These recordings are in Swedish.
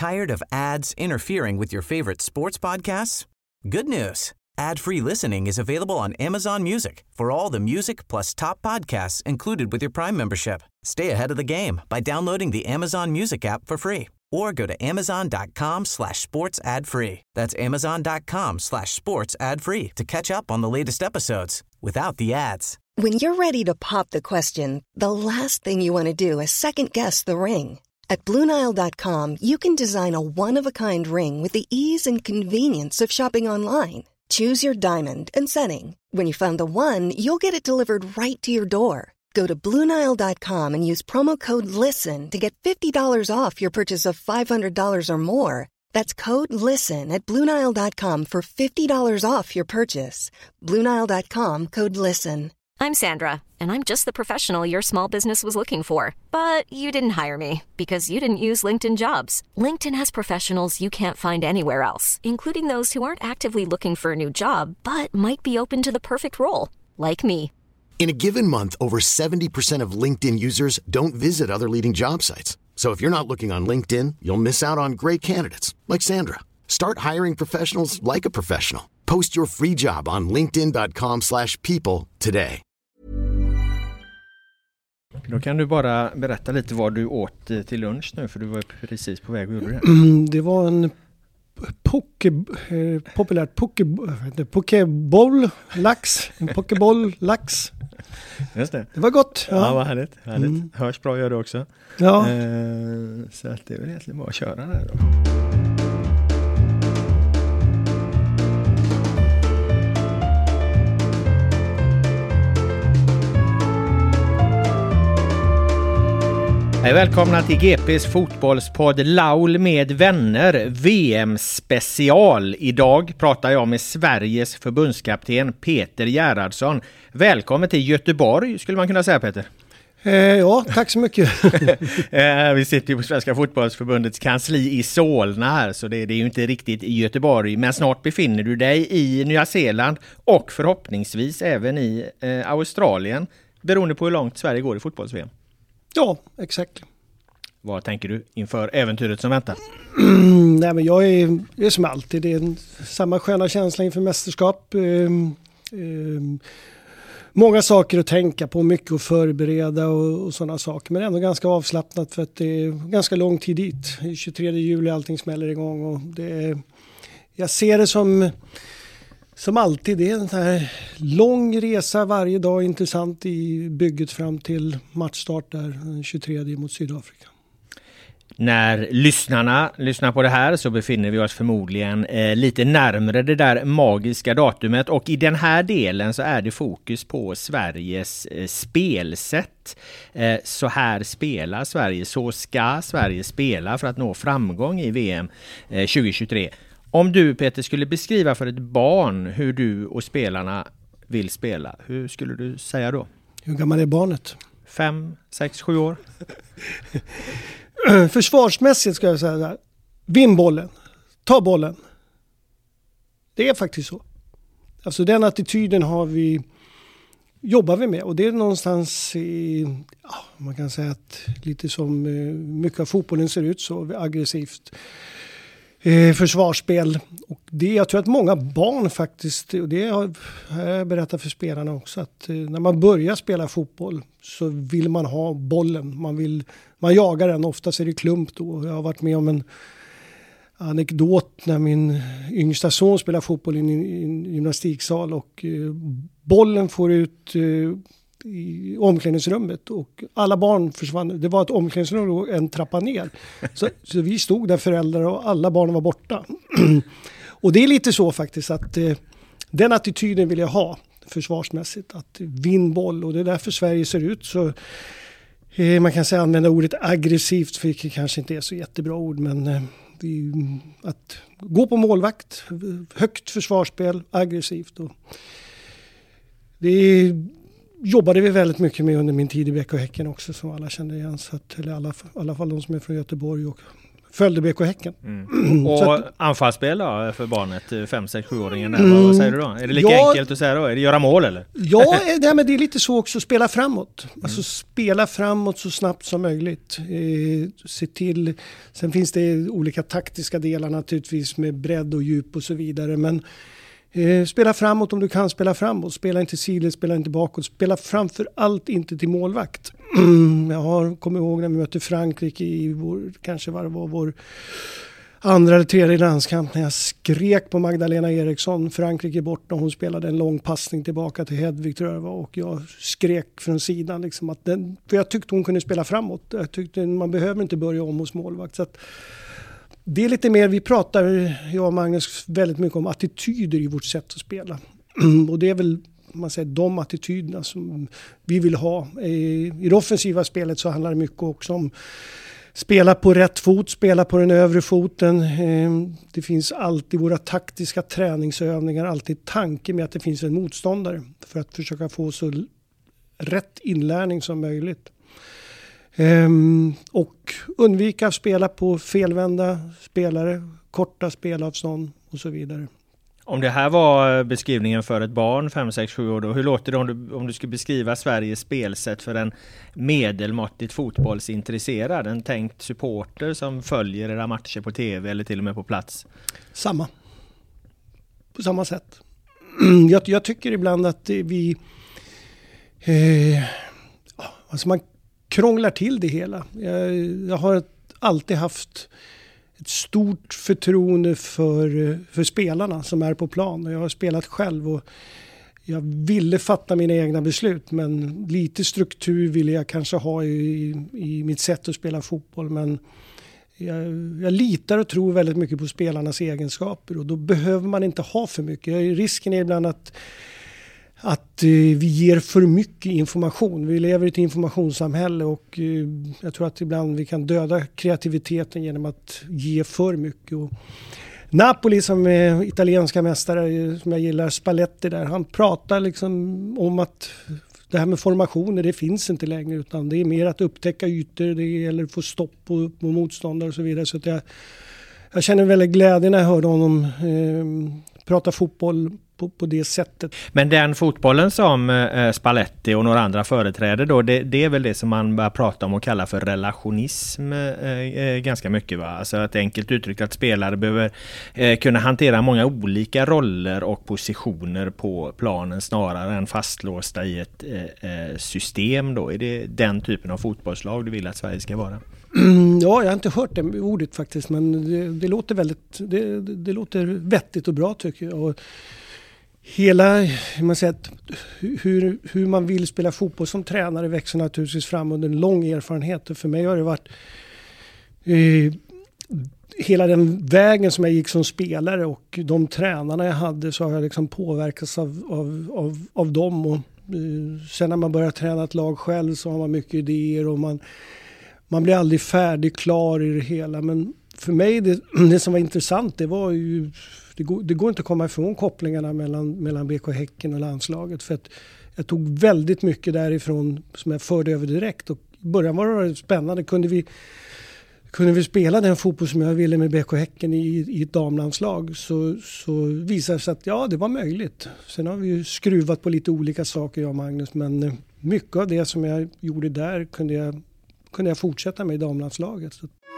Tired of ads interfering with your favorite sports podcasts? Good news. Ad-free listening is available on Amazon Music for all the music plus top podcasts included with your Prime membership. Stay ahead of the game by downloading the Amazon Music app for free or go to amazon.com/sports ad free. That's amazon.com/sports ad free to catch up on the latest episodes without the ads. When you're ready to pop the question, the last thing you want to do is second-guess the ring. At BlueNile.com, you can design a one-of-a-kind ring with the ease and convenience of shopping online. Choose your diamond and setting. When you find the one, you'll get it delivered right to your door. Go to BlueNile.com and use promo code LISTEN to get $50 off your purchase of $500 or more. That's code LISTEN at BlueNile.com for $50 off your purchase. BlueNile.com, code LISTEN. I'm Sandra, and I'm just the professional your small business was looking for. But you didn't hire me because you didn't use LinkedIn Jobs. LinkedIn has professionals you can't find anywhere else, including those who aren't actively looking for a new job, but might be open to the perfect role, like me. In a given month, over 70% of LinkedIn users don't visit other leading job sites. So if you're not looking on LinkedIn, you'll miss out on great candidates like Sandra. Start hiring professionals like a professional. Post your free job on linkedin.com/people today. Då kan du bara berätta lite vad du åt till lunch nu, för du var precis på väg och gjorde det. Det var en pokeboll lax. En pokeboll lax. Just det. Det var gott. Ja, vad härligt. Hörs bra gör det också. Ja. Så att det är väl egentligen bara att köra där då. Hej, välkomna till GPs fotbollspodd Laul med vänner, VM-special. Idag pratar jag med Sveriges förbundskapten Peter Gerhardsson. Välkommen till Göteborg, skulle man kunna säga, Peter. Ja, tack så mycket. Vi sitter ju på Svenska fotbollsförbundets kansli i Solna här, så det är ju inte riktigt i Göteborg. Men snart befinner du dig i Nya Zeeland och förhoppningsvis även i Australien, beroende på hur långt Sverige går i fotbolls-VM. Ja, exakt. Vad tänker du inför äventyret som väntar? Nej, men jag är som alltid. Det är samma sköna känsla inför mästerskap. Många saker att tänka på, mycket att förbereda och sådana saker. Men ändå ganska avslappnat, för att det är ganska lång tid dit. 23 juli allting smäller igång. Och jag ser det som alltid, det är en sån här lång resa varje dag, intressant i bygget fram till matchstart där 23 mot Sydafrika. När lyssnarna lyssnar på det här så befinner vi oss förmodligen lite närmare det där magiska datumet, och i den här delen så är det fokus på Sveriges spelsätt. Så här spelar Sverige, så ska Sverige spela för att nå framgång i VM 2023. Om du, Peter, skulle beskriva för ett barn hur du och spelarna vill spela, hur skulle du säga då? Hur gammal är barnet? 5, 6, 7 år? Försvarsmässigt ska jag säga så här: vinn bollen, ta bollen. Det är faktiskt så. Alltså den attityden jobbar vi med, och det är någonstans man kan säga att lite som mycket av fotbollen ser ut, så aggressivt försvarsspel. Och jag tror att många barn faktiskt, och det har jag berättat för spelarna också, att när man börjar spela fotboll så vill man ha bollen. Man jagar den, oftast är det klump då. Jag har varit med om en anekdot när min yngsta son spelar fotboll i en gymnastiksal, och bollen får ut i omklädningsrummet och alla barn försvann. Det var ett omklädningsrum och en trappa ner. Så vi stod där, föräldrar, och alla barn var borta. Och det är lite så faktiskt att den attityden vill jag ha försvarsmässigt, att vinn boll, och det är därför Sverige ser ut så. Man kan säga använda ordet aggressivt, för det kanske inte är så jättebra ord, men att gå på målvakt, högt försvarsspel, aggressivt. Och det jobbade vi väldigt mycket med under min tid i BK Häcken också, som alla kände igen. Så att, eller i alla fall de som är från Göteborg och följde BK Häcken. Och anfallsspel då för barnet, 5-6-7-åringen där, vad säger du då? Är det lika enkelt att säga då? Är det göra mål eller? Ja, men det är lite så också, spela framåt. Alltså spela framåt så snabbt som möjligt. Se till, sen finns det olika taktiska delar naturligtvis med bredd och djup och så vidare, men spela framåt om du kan spela framåt. Spela inte sidled, spela inte bakåt. Spela framför allt inte till målvakt. Jag kommer ihåg när vi mötte Frankrike i kanske var vår andra eller tredje landskamp, när jag skrek på Magdalena Eriksson. Frankrike borta, hon spelade en lång passning tillbaka till Hedvig, tror jag det var, och jag skrek från sidan liksom att för jag tyckte hon kunde spela framåt. Jag tyckte man behöver inte börja om hos målvakt, så att det är lite mer, vi pratar, jag och Magnus, väldigt mycket om attityder i vårt sätt att spela. Och det är väl, man säger, de attityderna som vi vill ha. I det offensiva spelet så handlar det mycket också om spela på rätt fot, spela på den övre foten. Det finns alltid våra taktiska träningsövningar, alltid tanke med att det finns en motståndare för att försöka få så rätt inlärning som möjligt. Och undvika att spela på felvända spelare, korta spelavstånd och så vidare. Om det här var beskrivningen för ett barn 5-6-7 år då, hur låter det om du ska beskriva Sveriges spelsätt för en medelmåttigt fotbollsintresserad, en tänkt supporter som följer era matcher på tv eller till och med på plats? På samma sätt. Jag tycker ibland att vi alltså man krånglar till det hela. Jag har alltid haft ett stort förtroende för spelarna som är på plan. Jag har spelat själv och jag ville fatta mina egna beslut, men lite struktur ville jag kanske ha i mitt sätt att spela fotboll. Men jag litar och tror väldigt mycket på spelarnas egenskaper, och då behöver man inte ha för mycket. Risken är ibland att vi ger för mycket information. Vi lever i ett informationssamhälle, och jag tror att ibland vi kan döda kreativiteten genom att ge för mycket. Och Napoli, som är italienska mästare, som jag gillar, Spalletti där, han pratar liksom om att det här med formationer, det finns inte längre, utan det är mer att upptäcka ytor, det gäller att få stopp på motståndare och så vidare. Så att jag känner väldigt glädje när jag hörde honom prata fotboll på det sättet. Men den fotbollen som Spalletti och några andra företräder då, det är väl det som man börjar prata om och kalla för relationism ganska mycket, va? Alltså ett enkelt uttryck att spelare behöver kunna hantera många olika roller och positioner på planen snarare än fastlåsta i ett system då. Är det den typen av fotbollslag du vill att Sverige ska vara? Ja, jag har inte hört det ordet faktiskt, men det låter väldigt, det låter vettigt och bra tycker jag. Och hela, man säger att hur man vill spela fotboll som tränare växer naturligtvis fram under en lång erfarenhet. Och för mig har det varit hela den vägen som jag gick som spelare och de tränarna jag hade, så har jag liksom påverkats av dem. Och sen när man börjar träna ett lag själv så har man mycket idéer och man blir aldrig färdig, klar i det hela. Men för mig, det som var intressant, det var ju, det går inte att komma ifrån kopplingarna mellan BK Häcken och landslaget. För att jag tog väldigt mycket därifrån som jag förde över direkt. Och i början var det spännande. Kunde vi spela den fotboll som jag ville med BK Häcken i ett damlandslag, så visade det sig att ja, det var möjligt. Sen har vi ju skruvat på lite olika saker, jag och Magnus. Men mycket av det som jag gjorde där kunde jag fortsätta med i damlandslaget.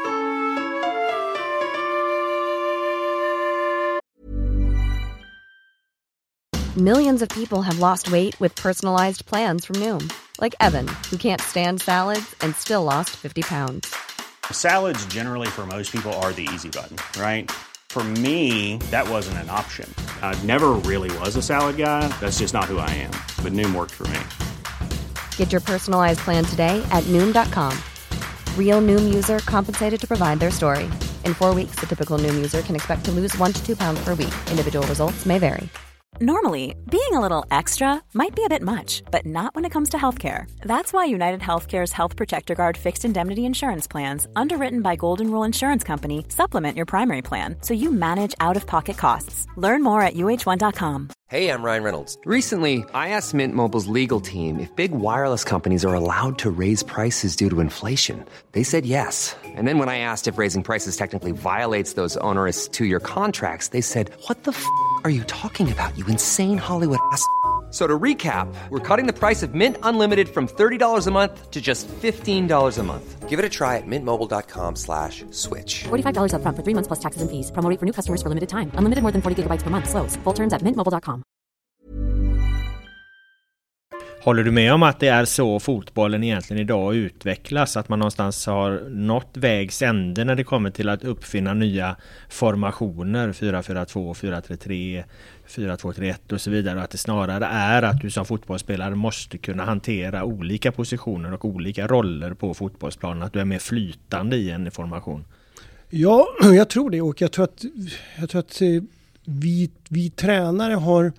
Millions of people have lost weight with personalized plans from Noom. Like Evan, who can't stand salads and still lost 50 pounds. Salads generally for most people are the easy button, right? For me, that wasn't an option. I never really was a salad guy. That's just not who I am. But Noom worked for me. Get your personalized plan today at Noom.com. Real Noom user compensated to provide their story. In 4 weeks, the typical Noom user can expect to lose 1 to 2 pounds per week. Individual results may vary. Normally, being a little extra might be a bit much, but not when it comes to healthcare. That's why United Healthcare's Health Protector Guard fixed indemnity insurance plans, underwritten by Golden Rule Insurance Company, supplement your primary plan so you manage out-of-pocket costs. Learn more at UH1.com. Hey, I'm Ryan Reynolds. Recently, I asked Mint Mobile's legal team if big wireless companies are allowed to raise prices due to inflation. They said yes. And then when I asked if raising prices technically violates those onerous two-year contracts, they said, "What the f*** are you talking about, you insane Hollywood ass?" So to recap, we're cutting the price of Mint Unlimited from $30 a month to just $15 a month. Give it a try at mintmobile.com/switch. $45 up front for 3 months plus taxes and fees. Promo rate for new customers for limited time. Unlimited more than 40 gigabytes per month. Slows full terms at mintmobile.com. Håller du med om att det är så fotbollen egentligen idag utvecklas? Att man någonstans har nått vägs ände när det kommer till att uppfinna nya formationer, 4-4-2, 4-3-3, 4-2-3-1 och så vidare. Och att det snarare är att du som fotbollsspelare måste kunna hantera olika positioner och olika roller på fotbollsplanen. Att du är mer flytande i en formation. Ja, jag tror det. Och jag tror att vi tränare har...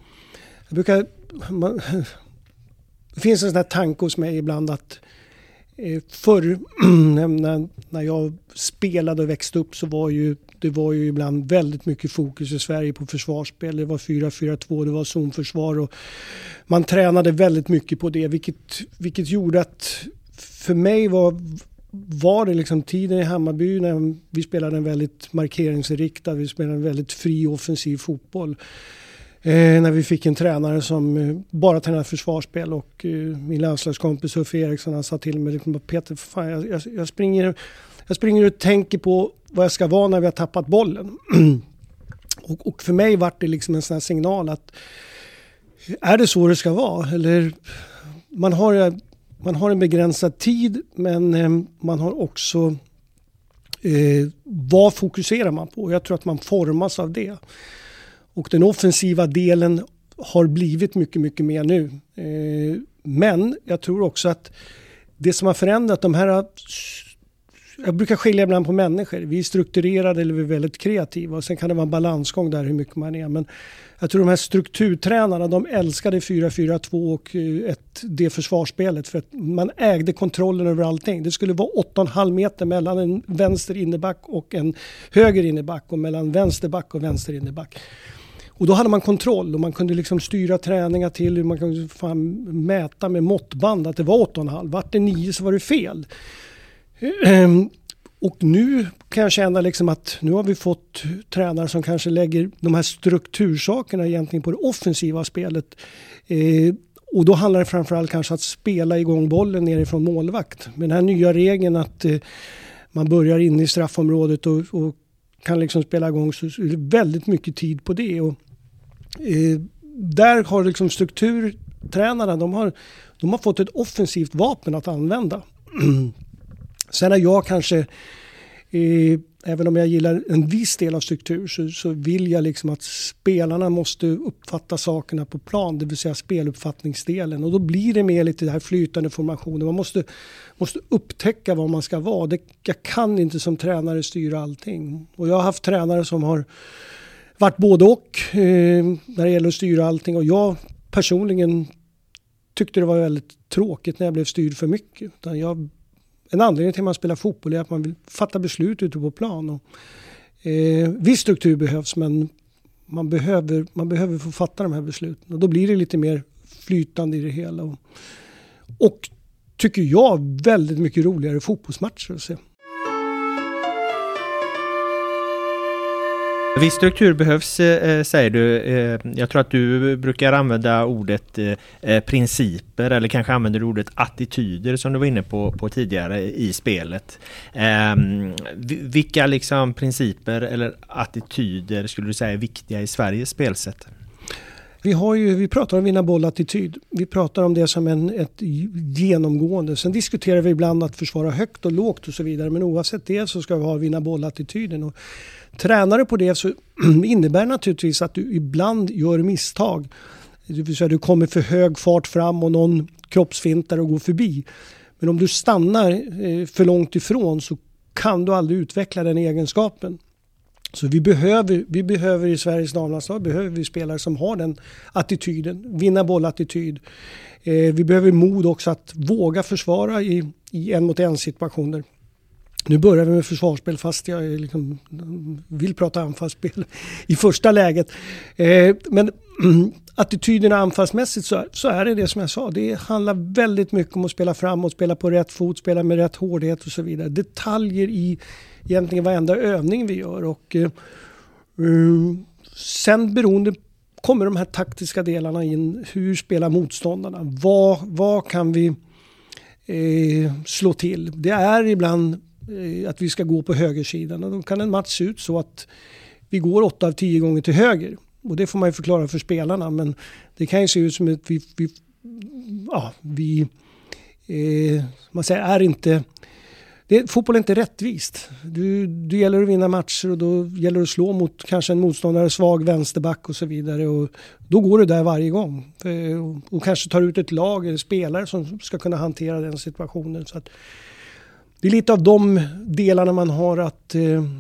Det finns en sån här tanke hos mig ibland att förr när jag spelade och växte upp så det var ju ibland väldigt mycket fokus i Sverige på försvarsspel. Det var 4-4-2, det var zonförsvar och man tränade väldigt mycket på det, vilket gjorde att för mig var det liksom tiden i Hammarby när vi spelade en väldigt markeringsinriktad, vi spelade en väldigt fri offensiv fotboll. När vi fick en tränare som bara tränade försvarsspel och min landslagskompis Uffe Eriksson, han sa till mig liksom, Peter, fan, jag springer och tänker på vad jag ska vara när vi har tappat bollen. och för mig var det liksom en sån här signal att är det så det ska vara? Eller man har en begränsad tid, men man har också vad fokuserar man på? Jag tror att man formas av det. Och den offensiva delen har blivit mycket, mycket mer nu. Men jag tror också att det som har förändrat de här... Jag brukar skilja ibland på människor. Vi är strukturerade eller vi är väldigt kreativa. Och sen kan det vara en balansgång där hur mycket man är. Men jag tror de här strukturtränarna, de älskade 4-4-2 och det försvarsspelet. För att man ägde kontrollen över allting. Det skulle vara 8,5 meter mellan en vänster inneback och en höger inneback. Och mellan vänsterback och vänster inneback. Och då hade man kontroll och man kunde liksom styra träningar till hur man kunde mäta med måttband att det var 8,5. Vart det 9 så var det fel. Och nu kan jag känna liksom att nu har vi fått tränare som kanske lägger de här struktursakerna egentligen på det offensiva spelet. Och då handlar det framförallt kanske att spela igång bollen nerifrån målvakt. Med den här nya regeln att man börjar in i straffområdet och kan liksom spela igång, så är det väldigt mycket tid på det. Och där har liksom strukturtränarna, de har fått ett offensivt vapen att använda. Sen är jag kanske, även om jag gillar en viss del av struktur, så vill jag liksom att spelarna måste uppfatta sakerna på plan, det vill säga speluppfattningsdelen. Och då blir det mer lite det här flytande formationen. Man måste upptäcka vad man ska vara. Jag kan inte som tränare styra allting. Och jag har haft tränare som har varit både och när det gäller att styra allting. Och jag personligen tyckte det var väldigt tråkigt när jag blev styrd för mycket. En anledning till att man spelar fotboll är att man vill fatta beslut ute på plan. Och, viss struktur behövs, men man behöver få fatta de här besluten. Och då blir det lite mer flytande i det hela. Och tycker jag väldigt mycket roligare fotbollsmatcher att se. Viss struktur behövs, säger du. Jag tror att du brukar använda ordet principer, eller kanske använder du ordet attityder som du var inne på tidigare i spelet. Vilka liksom principer eller attityder skulle du säga är viktiga i Sveriges spelsätt? Vi pratar om vinna bollattityd. Vi pratar om det som ett genomgående. Sen diskuterar vi ibland att försvara högt och lågt och så vidare. Men oavsett det så ska vi ha vinna bollattityden. Och tränare på det så innebär naturligtvis att du ibland gör misstag. Det vill säga du kommer för hög fart fram och någon kroppsfintar och går förbi. Men om du stannar för långt ifrån så kan du aldrig utveckla den egenskapen. Så vi behöver i Sveriges damlandslag behöver vi spelare som har den attityden, vinna bollattityd. Vi behöver mod också att våga försvara i en mot en situationer. Nu börjar vi med försvarsspel fast jag liksom vill prata anfallsspel i första läget. Men attityderna anfallsmässigt så är det som jag sa. Det handlar väldigt mycket om att spela framåt, spela på rätt fot, spela med rätt hårdhet och så vidare. Detaljer i egentligen varenda övning vi gör. Och sen beroende kommer de här taktiska delarna in. Hur spelar motståndarna? Vad kan vi slå till? Det är ibland att vi ska gå på högersidan. Och då kan en match se ut så att vi går 8 av 10 gånger till höger. Och det får man ju förklara för spelarna. Men det kan ju se ut som att man säger är inte... Fotboll är inte rättvist. Det gäller att vinna matcher och då gäller det att slå mot kanske en motståndare, svag vänsterback och så vidare. Och då går det där varje gång. Och kanske tar ut ett lag eller spelare som ska kunna hantera den situationen. Så att det är lite av de delarna man har att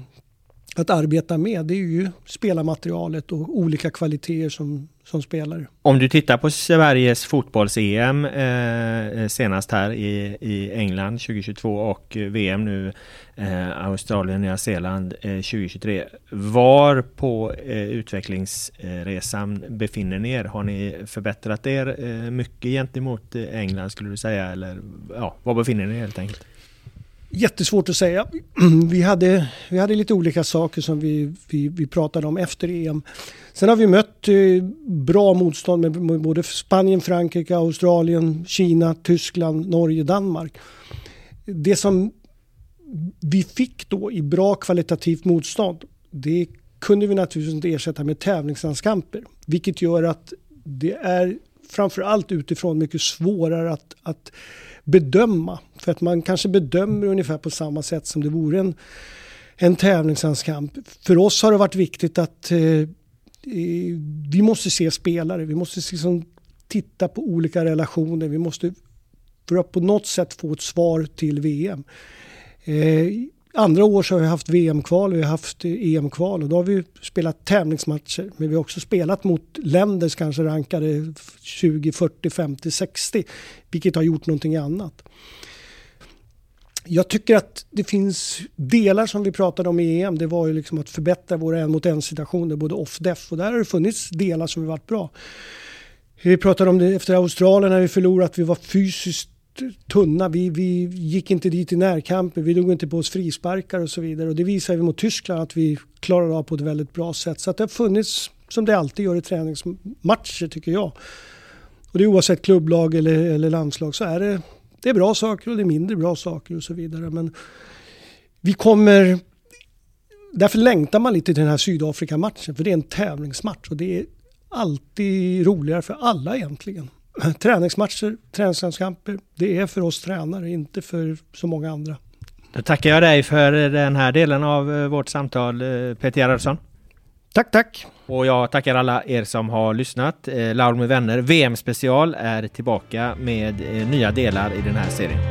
arbeta med. Det är ju spelarmaterialet och olika kvaliteter som spelare. Om du tittar på Sveriges fotbolls-EM senast här i England 2022 och VM nu Australien, Nya Zeeland 2023. Var på utvecklingsresan befinner ni er? Har ni förbättrat er mycket gentemot England skulle du säga? Eller var befinner ni er helt enkelt? Jättesvårt att säga. Vi hade lite olika saker som vi pratade om efter EM. Sen har vi mött bra motstånd med både Spanien, Frankrike, Australien, Kina, Tyskland, Norge, Danmark. Det som vi fick då i bra kvalitativt motstånd, det kunde vi naturligtvis inte ersätta med tävlingslandskamper. Vilket gör att det är framförallt utifrån mycket svårare att bedöma. För att man kanske bedömer ungefär på samma sätt som det vore en tävlingslandskamp. För oss har det varit viktigt att vi måste se spelare. Vi måste liksom titta på olika relationer. Vi måste för att på något sätt få ett svar till VM. Andra år så har vi haft VM-kval och vi har haft EM-kval och då har vi spelat tävlingsmatcher. Men vi har också spelat mot länder som kanske rankade 20, 40, 50, 60. Vilket har gjort någonting annat. Jag tycker att det finns delar som vi pratade om i EM. Det var ju liksom att förbättra våra en-mot-en-situationer, både off-def. Och där har det funnits delar som har varit bra. Vi pratade om det efter Australien när vi förlorade att vi var fysiskt tunna. Vi gick inte dit i närkamper. Vi drog inte på oss frisparkar och så vidare. Och det visar vi mot Tyskland att vi klarade av på ett väldigt bra sätt. Så att det har funnits, som det alltid gör i träningsmatcher tycker jag. Och det är oavsett klubblag eller landslag så är det är bra saker och det är mindre bra saker och så vidare. Men vi kommer... Därför längtar man lite till den här Sydafrika-matchen. För det är en tävlingsmatch och det är alltid roligare för alla egentligen. Träningsmatcher, träningskamper, det är för oss tränare, inte för så många andra. Då tackar jag dig för den här delen av vårt samtal, Peter Gerhardsson. Tack. Och jag tackar alla er som har lyssnat. Laul med vänner, VM-special är tillbaka med nya delar i den här serien.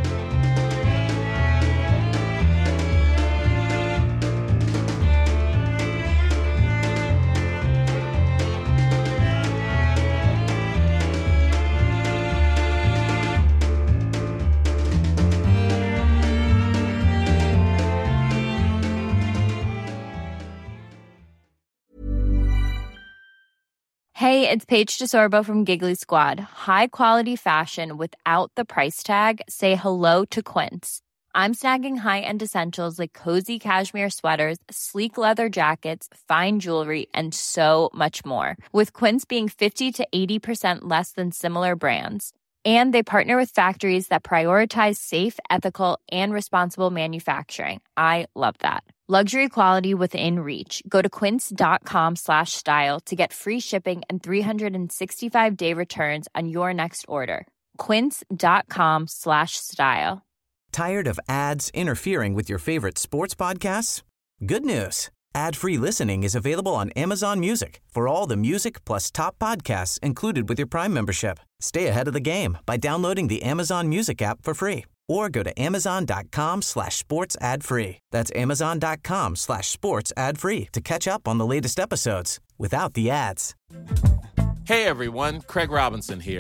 Hey, it's Paige DeSorbo from Giggly Squad. High quality fashion without the price tag. Say hello to Quince. I'm snagging high-end essentials like cozy cashmere sweaters, sleek leather jackets, fine jewelry, and so much more. With Quince being 50 to 80% less than similar brands. And they partner with factories that prioritize safe, ethical, and responsible manufacturing. I love that. Luxury quality within reach. Go to quince.com/style to get free shipping and 365-day returns on your next order. Quince.com/style. Tired of ads interfering with your favorite sports podcasts? Good news. Ad-free listening is available on Amazon Music for all the music plus top podcasts included with your Prime membership. Stay ahead of the game by downloading the Amazon Music app for free or go to amazon.com/sports ad free. That's amazon.com/sports ad free to catch up on the latest episodes without the ads. Hey everyone, Craig Robinson here.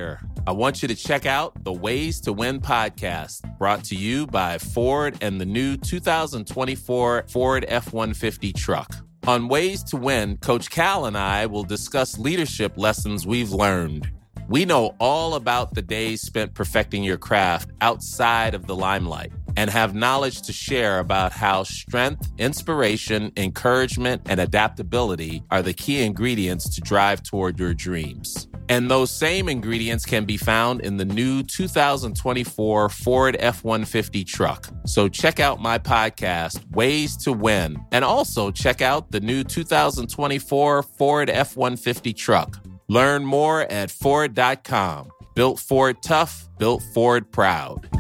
I want you to check out the Ways to Win podcast, brought to you by Ford and the new 2024 Ford F-150 truck. On Ways to Win, Coach Cal and I will discuss leadership lessons we've learned. We know all about the days spent perfecting your craft outside of the limelight and have knowledge to share about how strength, inspiration, encouragement, and adaptability are the key ingredients to drive toward your dreams. And those same ingredients can be found in the new 2024 Ford F-150 truck. So check out my podcast, Ways to Win, and also check out the new 2024 Ford F-150 truck. Learn more at Ford.com. Built Ford tough, built Ford proud.